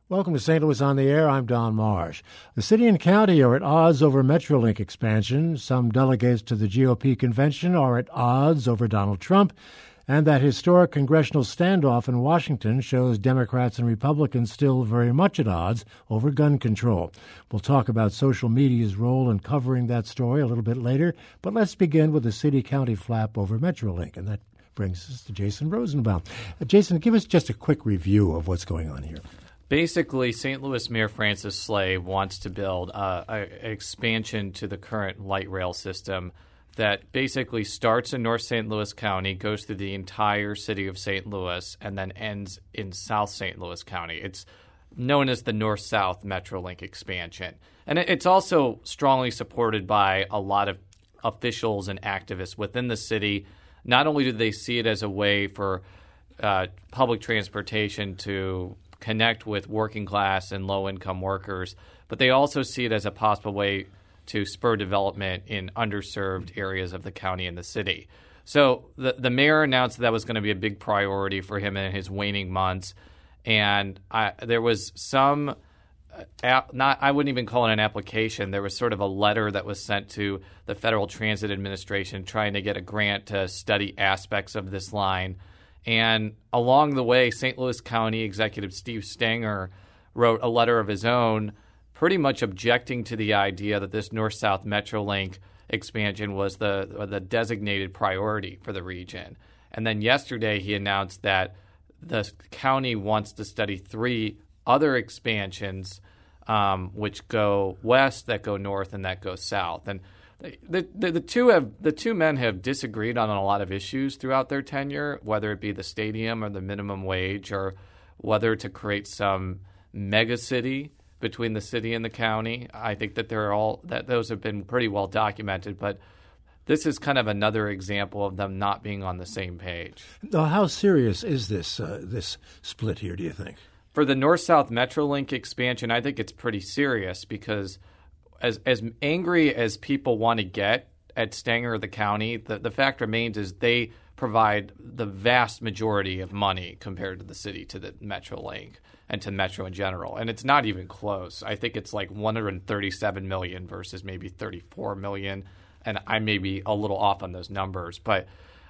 Welcome to St. Louis on the Air. I'm Don Marsh. The city and county are at odds over Metrolink expansion. Some delegates to the GOP convention are at odds over Donald Trump. And that historic congressional standoff in Washington shows Democrats and Republicans still very much at odds over gun control. We'll talk about social media's role in covering that story a little bit later. But let's begin with the city-county flap over Metrolink. And that brings us to Jason Rosenbaum. Jason, give us just a quick review of what's going on here. Basically, St. Louis Mayor Francis Slay wants to build an expansion to the current light rail system that basically starts in North St. Louis County, goes through the entire city of St. Louis, and then ends in South St. Louis County. It's known as the North-South Metrolink expansion. And it's also strongly supported by a lot of officials and activists within the city. Not only do they see it as a way for public transportation to connect with working class and low-income workers, but they also see it as a possible way to spur development in underserved areas of the county and the city. So the mayor announced that was going to be a big priority for him in his waning months, and there was some I wouldn't even call it an application. There was sort of a letter that was sent to the Federal Transit Administration trying to get a grant to study aspects of this line. And along the way, St. Louis County Executive Steve Stenger wrote a letter of his own pretty much objecting to the idea that this North-South Metrolink expansion was the designated priority for the region. And then yesterday he announced that the county wants to study 3 other expansions which go west, that go north, and that go south. And the two men have disagreed on a lot of issues throughout their tenure, whether it be the stadium or the minimum wage, or whether to create some mega city between the city and the county. I think that those have been pretty well documented, but this is kind of another example of them not being on the same page. Now, how serious is this split here, do you think? For the North-South Metrolink expansion, I think it's pretty serious because as angry as people want to get at Stenger or the county, the fact remains is they provide the vast majority of money compared to the city to the Metrolink and to Metro in general. And it's not even close. I think it's like $137 million versus maybe $34 million. And I may be a little off on those numbers. But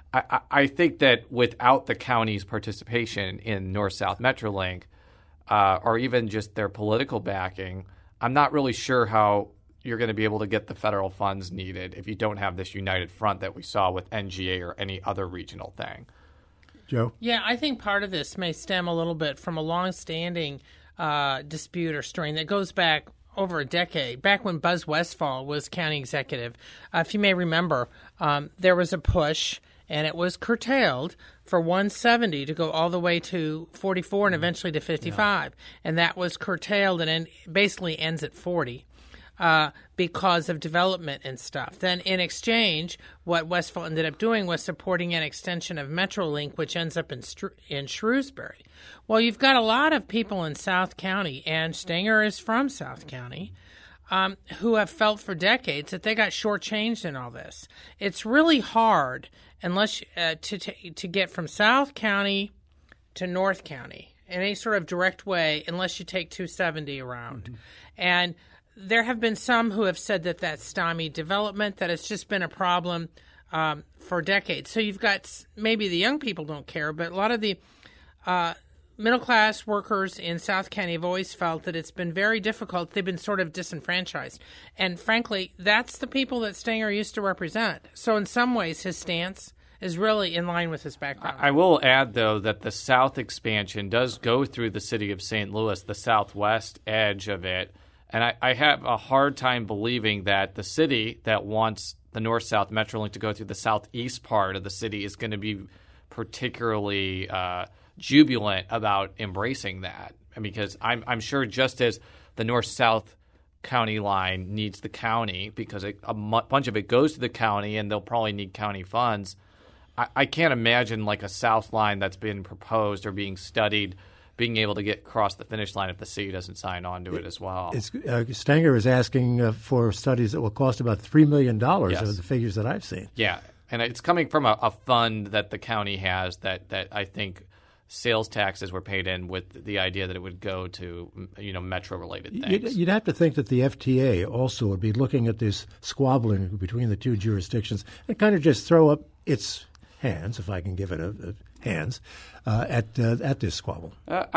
I think that without the county's participation in North-South Metrolink, or even just their political backing, I'm not really sure how you're going to be able to get the federal funds needed if you don't have this united front that we saw with NGA or any other regional thing. Joe? Yeah, I think part of this may stem a little bit from a long-standing dispute or strain that goes back over a decade, back when Buzz Westfall was county executive. If you may remember, there was a push, and it was curtailed for 170 to go all the way to 44 and eventually to 55. Yeah. And that was curtailed and basically ends at 40 because of development and stuff. Then in exchange, what Westfall ended up doing was supporting an extension of Metrolink, which ends up in Shrewsbury. Well, you've got a lot of people in South County, and Stenger is from South County, who have felt for decades that they got shortchanged in all this. It's really hard unless to get from South County to North County in any sort of direct way unless you take 270 around. Mm-hmm. And there have been some who have said that that's stymied development, that it's just been a problem for decades. So you've got maybe the young people don't care, but a lot of the middle-class workers in South County have always felt that it's been very difficult. They've been sort of disenfranchised. And frankly, that's the people that Stenger used to represent. So in some ways, his stance is really in line with his background. I will add, though, that the South expansion does go through the city of St. Louis, the southwest edge of it. And I have a hard time believing that the city that wants the North-South Metrolink to go through the southeast part of the city is going to be particularly jubilant about embracing that, because I'm sure just as the north-south county line needs the county because a bunch of it goes to the county and they'll probably need county funds, I can't imagine like a south line that's been proposed or being studied being able to get across the finish line if the city doesn't sign on to it as well. Stenger is asking for studies that will cost about $3 million yes. of the figures that I've seen. Yeah, and it's coming from a fund that the county has that I think sales taxes were paid in with the idea that it would go to, metro-related things. You'd have to think that the FTA also would be looking at this squabbling between the two jurisdictions and kind of just throw up its hands, if I can give it a hands, at this squabble.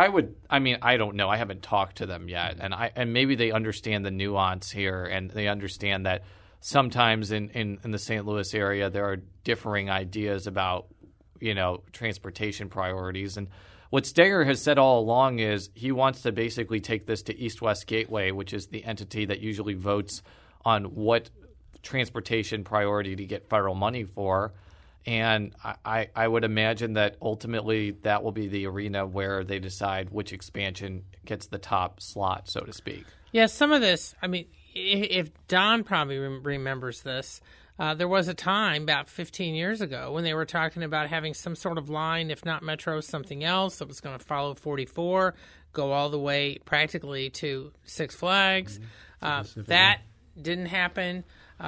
I don't know. I haven't talked to them yet, and maybe they understand the nuance here, and they understand that sometimes in the St. Louis area there are differing ideas about transportation priorities. And what Steger has said all along is he wants to basically take this to East-West Gateway, which is the entity that usually votes on what transportation priority to get federal money for. And I would imagine that ultimately that will be the arena where they decide which expansion gets the top slot, so to speak. Yeah, some of this, if Don probably remembers this, there was a time about 15 years ago when they were talking about having some sort of line, if not Metro, something else that was going to follow 44, go all the way practically to Six Flags. That didn't happen.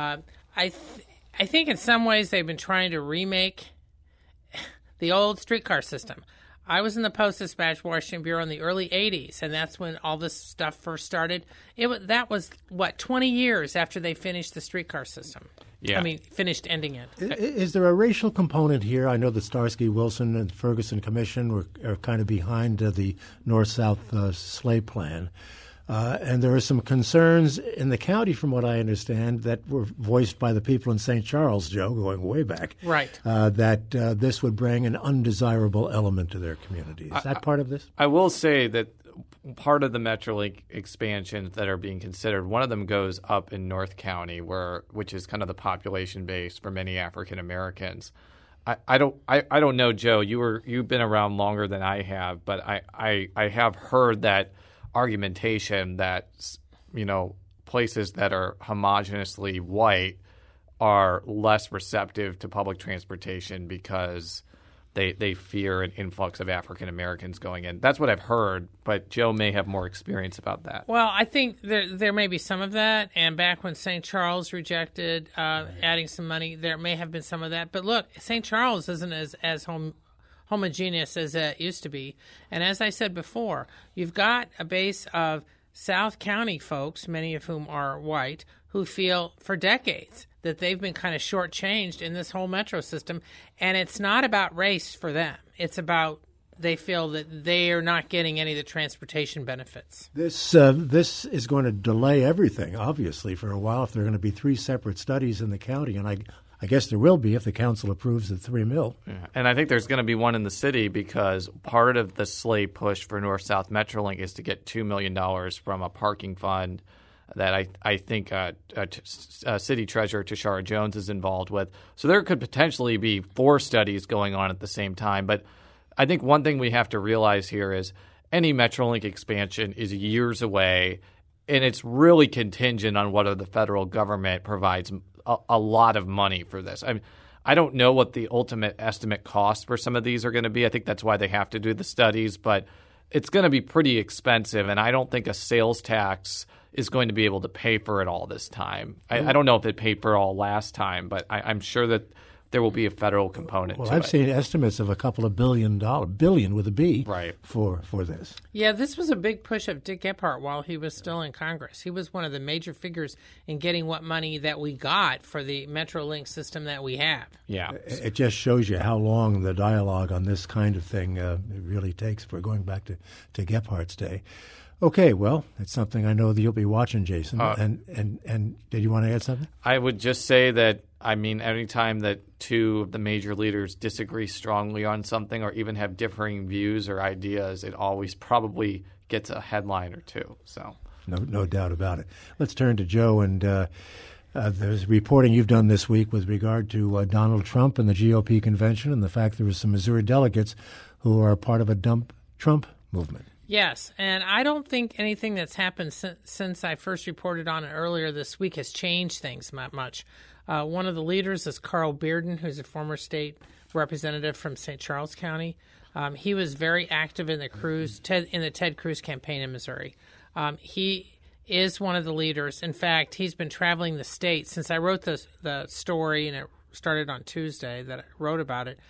I think in some ways they've been trying to remake the old streetcar system. I was in the Post-Dispatch Washington Bureau in the early 80s, and that's when all this stuff first started. That was 20 years after they finished the streetcar system. Yeah. Finished ending it. Is there a racial component here? I know the Starsky-Wilson and Ferguson Commission are kind of behind the North-South Sleigh Plan. And there are some concerns in the county, from what I understand, that were voiced by the people in St. Charles, Joe, going way back, right? That this would bring an undesirable element to their community. Is that part of this? I will say that part of the Metrolink expansions that are being considered, one of them goes up in North County, which is kind of the population base for many African Americans. I don't know, Joe. You've been around longer than I have, but I have heard that argumentation that places that are homogeneously white are less receptive to public transportation because they fear an influx of African Americans going in. That's what I've heard, but Joe may have more experience about that. Well, I think there may be some of that, and back when St. Charles rejected adding some money, there may have been some of that. But look, St. Charles isn't as homogeneous as it used to be. And as I said before, you've got a base of South County folks, many of whom are white, who feel for decades that they've been kind of shortchanged in this whole metro system. And it's not about race for them. It's about they feel that they are not getting any of the transportation benefits. This is going to delay everything, obviously, for a while if there are going to be 3 separate studies in the county. And I guess there will be if the council approves the $3 million. Yeah. And I think there's going to be one in the city because part of the Sleigh push for North-South Metrolink is to get $2 million from a parking fund that I think City Treasurer Tashara Jones is involved with. So there could potentially be 4 studies going on at the same time. But I think one thing we have to realize here is any Metrolink expansion is years away, and it's really contingent on whether the federal government provides a lot of money for this. I don't know what the ultimate estimate costs for some of these are going to be. I think that's why they have to do the studies, but it's going to be pretty expensive, and I don't think a sales tax is going to be able to pay for it all this time. I don't know if it paid for it all last time, but I'm sure that there will be a federal component to it. Well, I've seen estimates of a couple of billion with a B, right, for this. Yeah, this was a big push of Dick Gephardt while he was still in Congress. He was one of the major figures in getting what money that we got for the Metrolink system that we have. Yeah. It just shows you how long the dialogue on this kind of thing it really takes. If we're going back to Gephardt's day. Okay, well, it's something I know that you'll be watching, Jason. And did you want to add something? I would just say that, anytime that 2 of the major leaders disagree strongly on something or even have differing views or ideas, it always probably gets a headline or 2. So no doubt about it. Let's turn to Joe and there's reporting you've done this week with regard to Donald Trump and the GOP convention and the fact there were some Missouri delegates who are part of a Dump Trump movement. Yes, and I don't think anything that's happened since I first reported on it earlier this week has changed things much. One of the leaders is Carl Bearden, who's a former state representative from St. Charles County. He was very active in the Ted Cruz campaign in Missouri. He is one of the leaders. In fact, he's been traveling the state since I wrote the story, and it started on Tuesday that I wrote about it.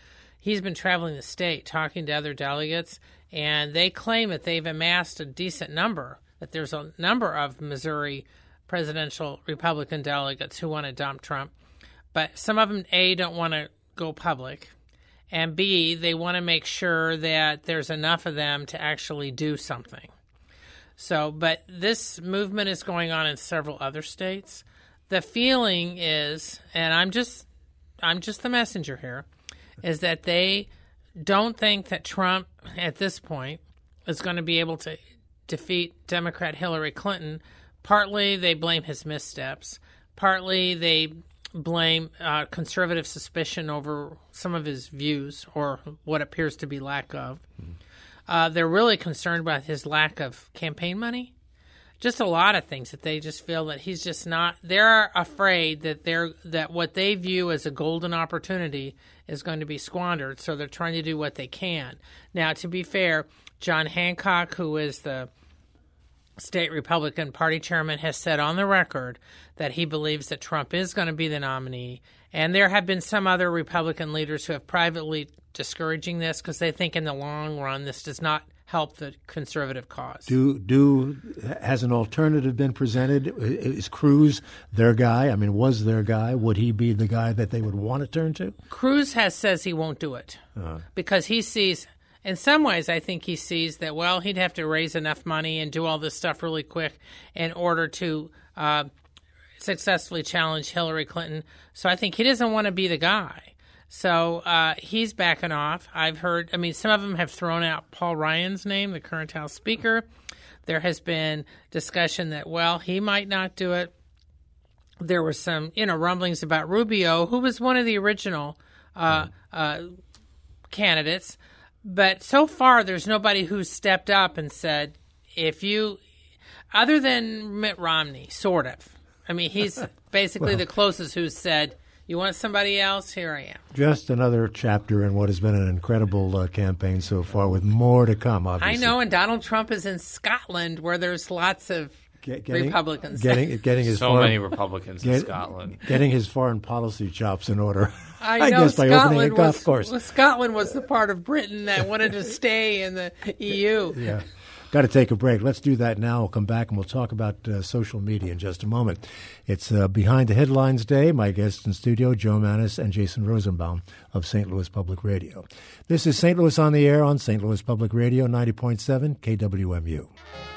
he's been traveling the state talking to other delegates, and they claim that they've amassed a decent number, that there's a number of Missouri presidential Republican delegates who want to dump Trump. But some of them, A, don't want to go public, and B, they want to make sure that there's enough of them to actually do something. So, but this movement is going on in several other states. The feeling is, and I'm just the messenger here, is that they don't think that Trump at this point is going to be able to defeat Democrat Hillary Clinton. Partly they blame his missteps. Partly they blame conservative suspicion over some of his views or what appears to be lack of. They're really concerned about his lack of campaign money. Just a lot of things that they just feel that he's just not. They're afraid that what they view as a golden opportunity is going to be squandered, so they're trying to do what they can. Now, to be fair, John Hancock, who is the state Republican Party chairman, has said on the record that he believes that Trump is going to be the nominee. And there have been some other Republican leaders who have privately discouraging this because they think in the long run this does not help the conservative cause. Has an alternative been presented? Is Cruz their guy? I mean, was their guy? Would he be the guy that they would want to turn to? Cruz says he won't do it because he sees, in some ways, I think he sees that, well, he'd have to raise enough money and do all this stuff really quick in order to successfully challenge Hillary Clinton. So I think he doesn't want to be the guy. So he's backing off. I've heard, some of them have thrown out Paul Ryan's name, the current House Speaker. There has been discussion that, well, he might not do it. There were some, rumblings about Rubio, who was one of the original candidates. But so far, there's nobody who's stepped up and said, other than Mitt Romney, sort of. He's basically the closest who's said, you want somebody else? Here I am. Just another chapter in what has been an incredible campaign so far, with more to come, obviously. I know, and Donald Trump is in Scotland, where there's lots of Republicans. Getting his many Republicans in Scotland. Getting his foreign policy chops in order. I know, guess by opening a golf course. Scotland was the part of Britain that wanted to stay in the EU. Yeah. Got to take a break. Let's do that now. We'll come back and we'll talk about social media in just a moment. It's Behind the Headlines Day. My guests in studio, Joe Mannies and Jason Rosenbaum of St. Louis Public Radio. This is St. Louis on the Air on St. Louis Public Radio, 90.7 KWMU.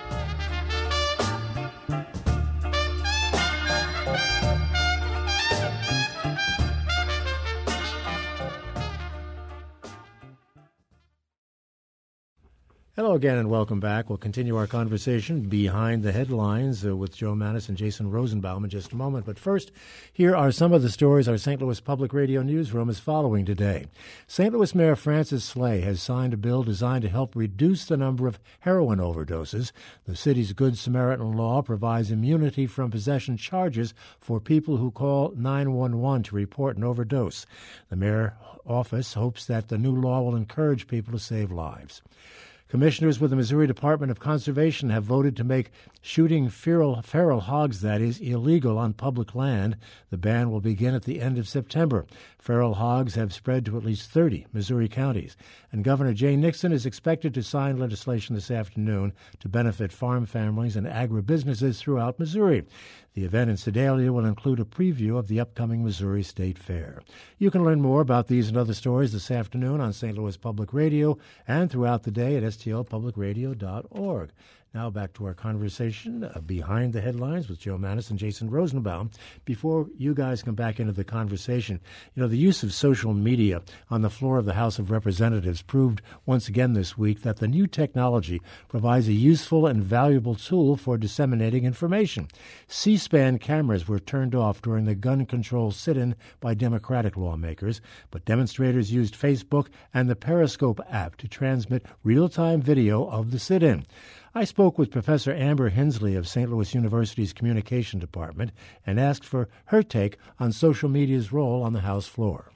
Hello again and welcome back. We'll continue our conversation behind the headlines with Joe Mannies and Jason Rosenbaum in just a moment. But first, here are some of the stories our St. Louis Public Radio newsroom is following today. St. Louis Mayor Francis Slay has signed a bill designed to help reduce the number of heroin overdoses. The city's Good Samaritan law provides immunity from possession charges for people who call 911 to report an overdose. The mayor's office hopes that the new law will encourage people to save lives. Commissioners with the Missouri Department of Conservation have voted to make shooting feral hogs, that is, illegal on public land. The ban will begin at the end of September. Feral hogs have spread to at least 30 Missouri counties. And Governor Jay Nixon is expected to sign legislation this afternoon to benefit farm families and agribusinesses throughout Missouri. The event in Sedalia will include a preview of the upcoming Missouri State Fair. You can learn more about these and other stories this afternoon on St. Louis Public Radio and throughout the day at stlpublicradio.org. Now back to our conversation behind the headlines with Joe Mannies and Jason Rosenbaum. Before you guys come back into the conversation, the use of social media on the floor of the House of Representatives proved once again this week that the new technology provides a useful and valuable tool for disseminating information. C-SPAN cameras were turned off during the gun control sit-in by Democratic lawmakers, but demonstrators used Facebook and the Periscope app to transmit real-time video of the sit-in. I spoke with Professor Amber Hensley of St. Louis University's Communication Department and asked for her take on social media's role on the House floor.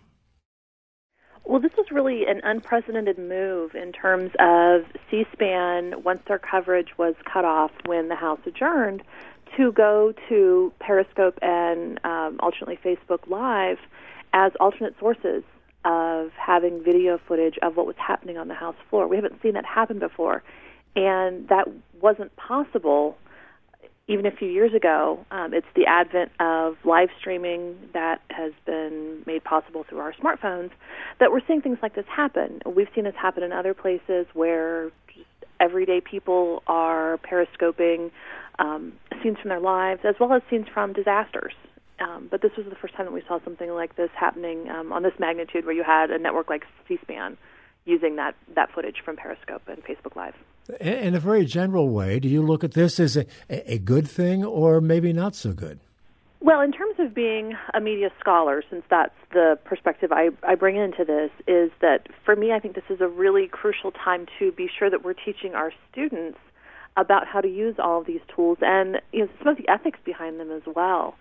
Well, this was really an unprecedented move in terms of C-SPAN, once their coverage was cut off when the House adjourned, to go to Periscope and alternately Facebook Live as alternate sources of having video footage of what was happening on the House floor. We haven't seen that happen before, and that wasn't possible even a few years ago. It's the advent of live streaming that has been made possible through our smartphones that we're seeing things like this happen. We've seen this happen in other places where just everyday people are periscoping scenes from their lives as well as scenes from disasters. But this was the first time that we saw something like this happening on this magnitude, where you had a network like C-SPAN using that footage from Periscope and Facebook Live. In a very general way, do you look at this as a good thing or maybe not so good? Well, in terms of being a media scholar, since that's the perspective I bring into this, is that for me, I think this is a really crucial time to be sure that we're teaching our students about how to use all of these tools and some of the ethics behind them as well.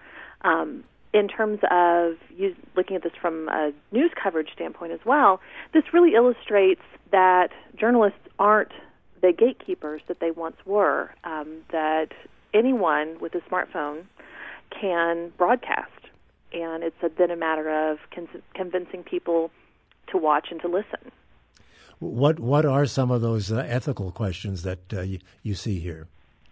In terms of looking at this from a news coverage standpoint as well, this really illustrates that journalists aren't the gatekeepers that they once were, that anyone with a smartphone can broadcast, and it's then a matter of convincing people to watch and to listen. What are some of those ethical questions that you see here?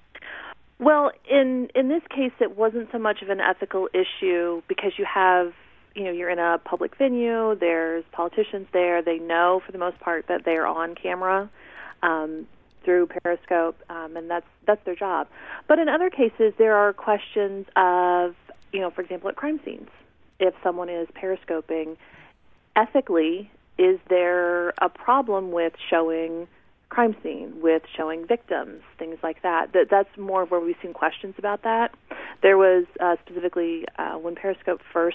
Well, in this case, it wasn't so much of an ethical issue because you have, you're in a public venue, there's politicians there, they know for the most part that they're on camera through Periscope, and that's their job. But in other cases, there are questions of, for example, at crime scenes. If someone is periscoping, ethically, is there a problem with showing crime scene, with showing victims, things like that? That's more where we've seen questions about that. There was specifically when Periscope first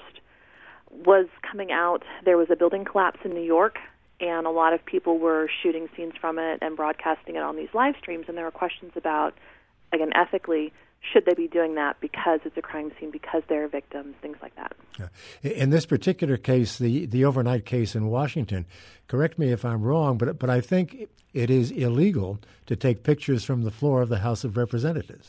was coming out, there was a building collapse in New York, and a lot of people were shooting scenes from it and broadcasting it on these live streams, and there were questions about, again, ethically, should they be doing that because it's a crime scene, because they're victims, things like that. In this particular case, the overnight case in Washington, correct me if I'm wrong, but I think it is illegal to take pictures from the floor of the House of Representatives.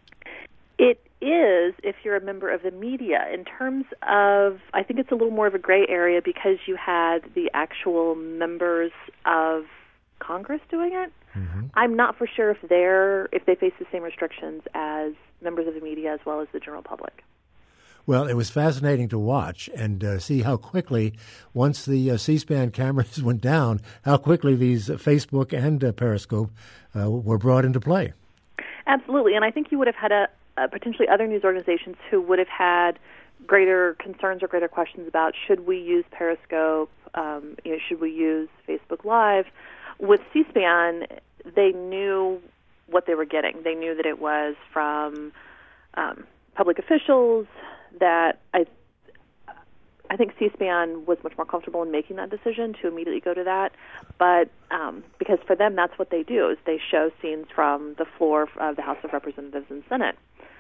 It is if you're a member of the media. In terms of, I think it's a little more of a gray area because you had the actual members of Congress doing it. Mm-hmm. I'm not for sure if they face the same restrictions as members of the media as well as the general public. Well, it was fascinating to watch and see how quickly, once the C-SPAN cameras went down, how quickly these Facebook and Periscope were brought into play. Absolutely, and I think you would have had potentially other news organizations who would have had greater concerns or greater questions about should we use Periscope, should we use Facebook Live. With C-SPAN, they knew what they were getting. They knew that it was from public officials, that I think C-SPAN was much more comfortable in making that decision to immediately go to that. But because for them, that's what they do, is they show scenes from the floor of the House of Representatives and Senate.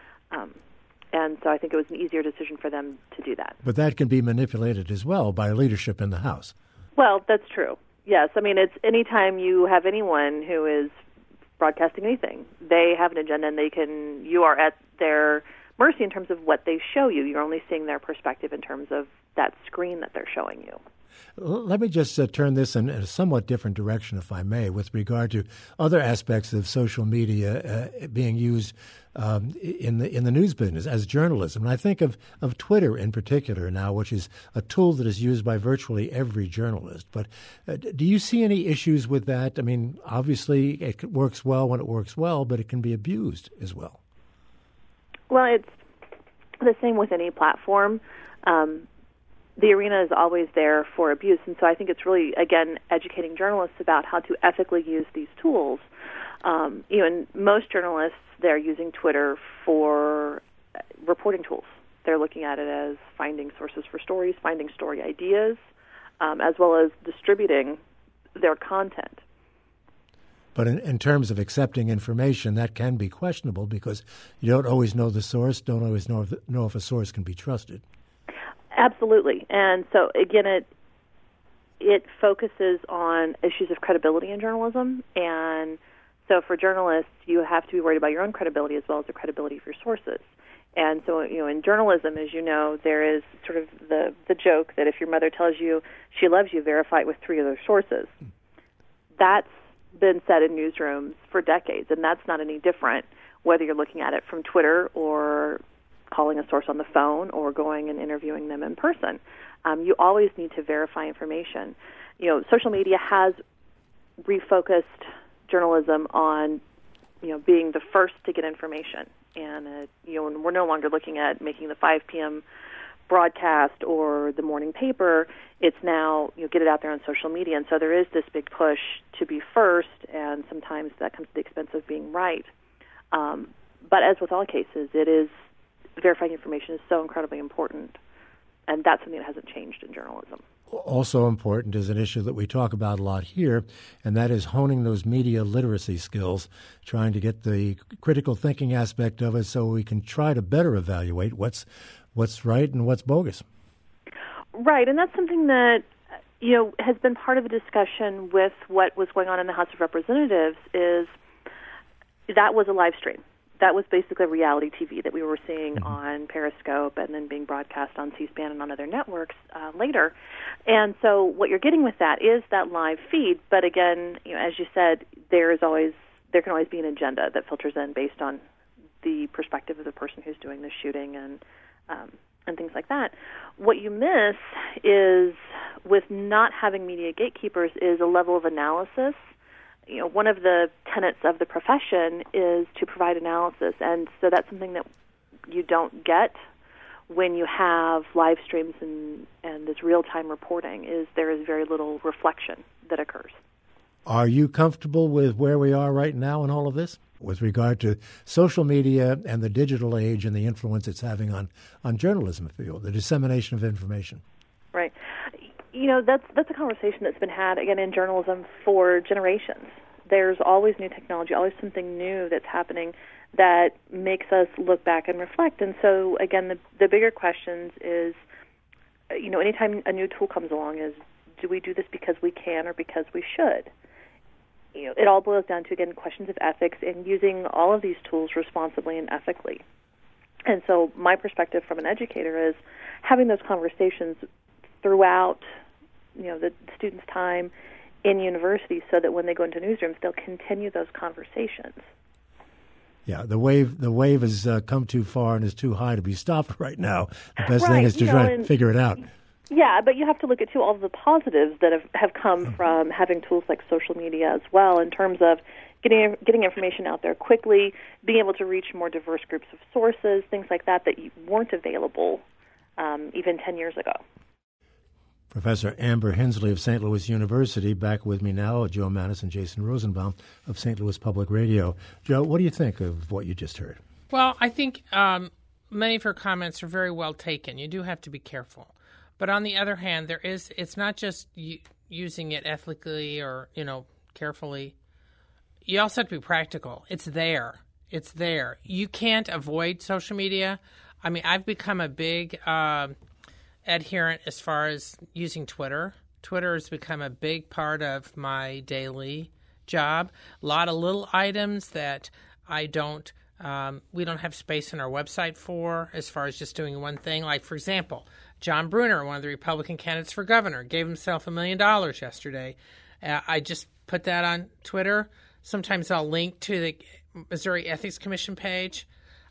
And so I think it was an easier decision for them to do that. But that can be manipulated as well by leadership in the House. Well, that's true. Yes. I mean, it's anytime you have anyone who is broadcasting anything, they have an agenda and you are at their mercy in terms of what they show you. You're only seeing their perspective in terms of that screen that they're showing you. Let me just turn this in a somewhat different direction, if I may, with regard to other aspects of social media being used in the news business as journalism. And I think of Twitter in particular now, which is a tool that is used by virtually every journalist. But do you see any issues with that? I mean, obviously it works well when it works well, but it can be abused as well. Well, it's the same with any platform. The arena is always there for abuse, and so I think it's really, again, educating journalists about how to ethically use these tools. And most journalists, they're using Twitter for reporting tools. They're looking at it as finding sources for stories, finding story ideas, as well as distributing their content. But in terms of accepting information, that can be questionable because you don't always know the source, don't always know if a source can be trusted. Absolutely. And so, again, it focuses on issues of credibility in journalism and So for journalists, you have to be worried about your own credibility as well as the credibility of your sources. And so, in journalism, as you know, there is sort of the joke that if your mother tells you she loves you, verify it with 3 other sources. That's been said in newsrooms for decades, and that's not any different whether you're looking at it from Twitter or calling a source on the phone or going and interviewing them in person. You always need to verify information. Social media has refocused journalism on, being the first to get information. And, we're no longer looking at making the 5 p.m. broadcast or the morning paper. It's now, get it out there on social media. And so there is this big push to be first, and sometimes that comes at the expense of being right. But as with all cases, verifying information is so incredibly important. And that's something that hasn't changed in journalism. Also important is an issue that we talk about a lot here, and that is honing those media literacy skills, trying to get the critical thinking aspect of it so we can try to better evaluate what's right and what's bogus. Right, and that's something that has been part of the discussion with what was going on in the House of Representatives. Is that was a live stream. That was basically reality TV that we were seeing on Periscope and then being broadcast on C-SPAN and on other networks later. And so what you're getting with that is that live feed. But again, as you said, there can always be an agenda that filters in based on the perspective of the person who's doing the shooting and things like that. What you miss is, with not having media gatekeepers, is a level of analysis. One of the tenets of the profession is to provide analysis, and so that's something that you don't get when you have live streams and this real-time reporting. There is very little reflection that occurs. Are you comfortable with where we are right now in all of this with regard to social media and the digital age and the influence it's having on journalism, if you will, the dissemination of information? Right. That's a conversation that's been had, again, in journalism for generations. There's always new technology, always something new that's happening that makes us look back and reflect. And so, again, the bigger questions is, anytime a new tool comes along, is do we do this because we can or because we should? It all boils down to, again, questions of ethics and using all of these tools responsibly and ethically. And so my perspective from an educator is having those conversations throughout the students' time in university, so that when they go into newsrooms, they'll continue those conversations. Yeah, the wave has come too far and is too high to be stopped right now. The best right, thing is to try and figure it out. Yeah, but you have to look at, all of the positives that have come from having tools like social media as well, in terms of getting information out there quickly, being able to reach more diverse groups of sources, things like that weren't available even 10 years ago. Professor Amber Hensley of St. Louis University, back with me now, Joe Mannies and Jason Rosenbaum of St. Louis Public Radio. Joe, what do you think of what you just heard? Well, I think many of her comments are very well taken. You do have to be careful. But on the other hand, it's not just using it ethically or, carefully. You also have to be practical. It's there. It's there. You can't avoid social media. I mean, I've become a big adherent as far as using Twitter. Twitter has become a big part of my daily job. A lot of little items that we don't have space on our website for, as far as just doing one thing. Like, for example, John Brunner, one of the Republican candidates for governor, gave himself $1 million yesterday. I just put that on Twitter. Sometimes I'll link to the Missouri Ethics Commission page.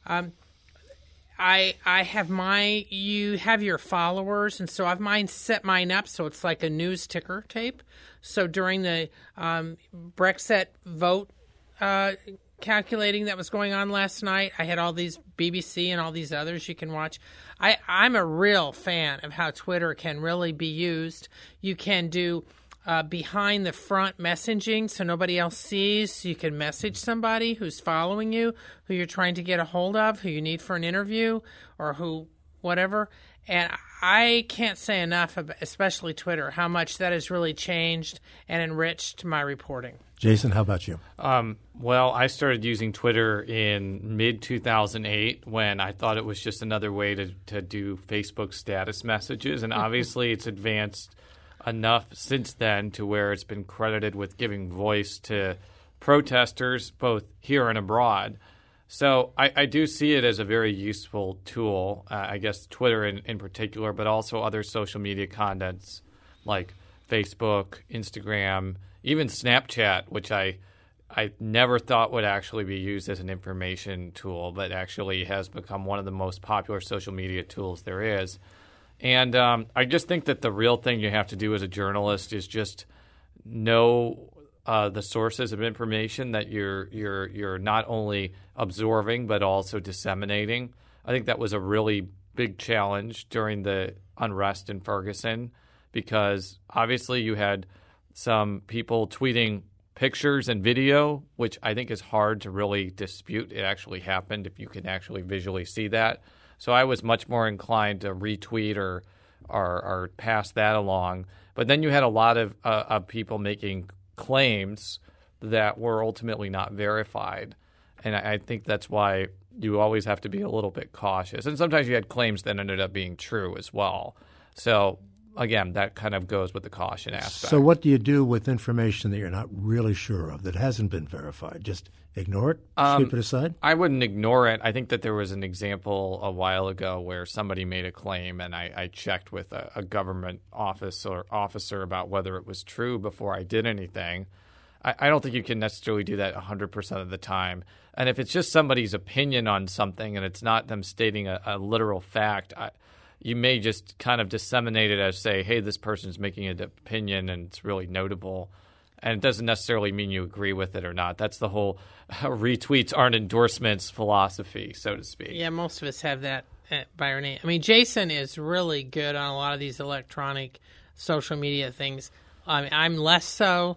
I have you have your followers, and so I've set mine up so it's like a news ticker tape. So during the Brexit vote calculating that was going on last night, I had all these BBC and all these others you can watch. I'm a real fan of how Twitter can really be used. You can do behind the front messaging so nobody else sees. You can message somebody who's following you, who you're trying to get a hold of, who you need for an interview, or whatever. And I can't say enough, especially Twitter, how much that has really changed and enriched my reporting. Jason, how about you? Well, I started using Twitter in mid-2008 when I thought it was just another way to do Facebook status messages. And obviously it's advanced enough since then to where it's been credited with giving voice to protesters both here and abroad. So I do see it as a very useful tool, I guess Twitter in particular, but also other social media contents like Facebook, Instagram, even Snapchat, which I never thought would actually be used as an information tool, but actually has become one of the most popular social media tools there is. And I just think that the real thing you have to do as a journalist is just know the sources of information that you're not only absorbing but also disseminating. I think that was a really big challenge during the unrest in Ferguson because obviously you had some people tweeting pictures and video, which I think is hard to really dispute. It actually happened if you can actually visually see that. So I was much more inclined to retweet or pass that along. But then you had a lot of people making claims that were ultimately not verified. And I think that's why you always have to be a little bit cautious. And sometimes you had claims that ended up being true as well. So, again, that kind of goes with the caution aspect. So what do you do with information that you're not really sure of, that hasn't been verified? Just ignore it? Sweep it aside? I wouldn't ignore it. I think that there was an example a while ago where somebody made a claim, and I checked with a government officer about whether it was true before I did anything. I don't think you can necessarily do that 100% of the time. And if it's just somebody's opinion on something and it's not them stating a literal fact, you may just kind of disseminate it as say, hey, this person's making an opinion and it's really notable. And it doesn't necessarily mean you agree with it or not. That's the whole retweets aren't endorsements philosophy, so to speak. Yeah, most of us have that by our name. I mean, Jason is really good on a lot of these electronic social media things. I'm less so,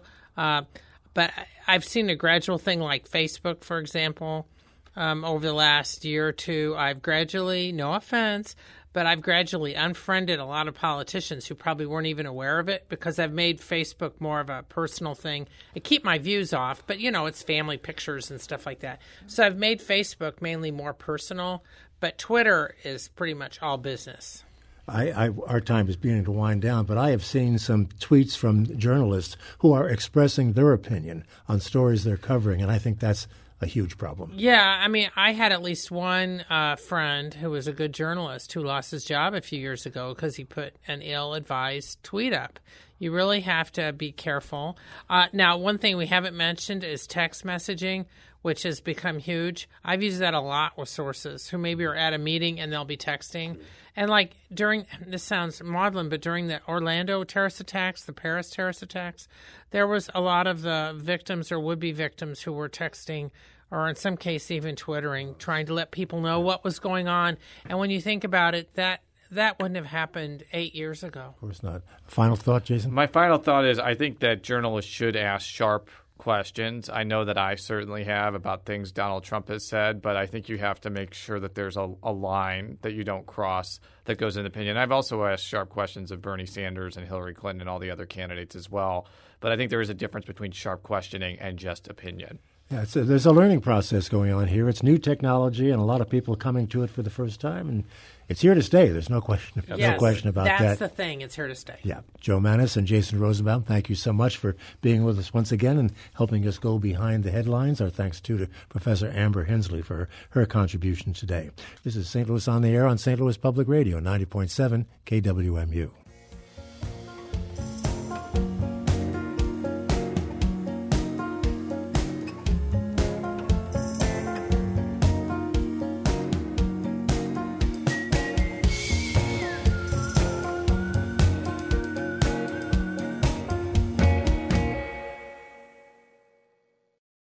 but I've seen a gradual thing like Facebook, for example. Over the last year or two, I've gradually, no offense, but I've gradually unfriended a lot of politicians who probably weren't even aware of it because I've made Facebook more of a personal thing. I keep my views off, but, it's family pictures and stuff like that. So I've made Facebook mainly more personal, but Twitter is pretty much all business. Our time is beginning to wind down, but I have seen some tweets from journalists who are expressing their opinion on stories they're covering, and I think that's a huge problem. Yeah, I mean, I had at least one friend who was a good journalist who lost his job a few years ago because he put an ill-advised tweet up. You really have to be careful. Now, one thing we haven't mentioned is text messaging, which has become huge. I've used that a lot with sources who maybe are at a meeting and they'll be texting. And like this sounds maudlin, but during the Orlando terrorist attacks, the Paris terrorist attacks, there was a lot of the victims or would-be victims who were texting or in some cases even Twittering, trying to let people know what was going on. And when you think about it, that wouldn't have happened 8 years ago. Of course not. Final thought, Jason? My final thought is I think that journalists should ask sharp questions. I know that I certainly have about things Donald Trump has said, but I think you have to make sure that there's a line that you don't cross that goes in the opinion. I've also asked sharp questions of Bernie Sanders and Hillary Clinton and all the other candidates as well, but I think there is a difference between sharp questioning and just opinion. Yeah, there's a learning process going on here. It's new technology and a lot of people coming to it for the first time, and it's here to stay. There's no question, no question about that. That's the thing. It's here to stay. Yeah. Joe Mannies and Jason Rosenbaum, thank you so much for being with us once again and helping us go behind the headlines. Our thanks, too, to Professor Amber Hensley for her contribution today. This is St. Louis on the Air on St. Louis Public Radio, 90.7 KWMU.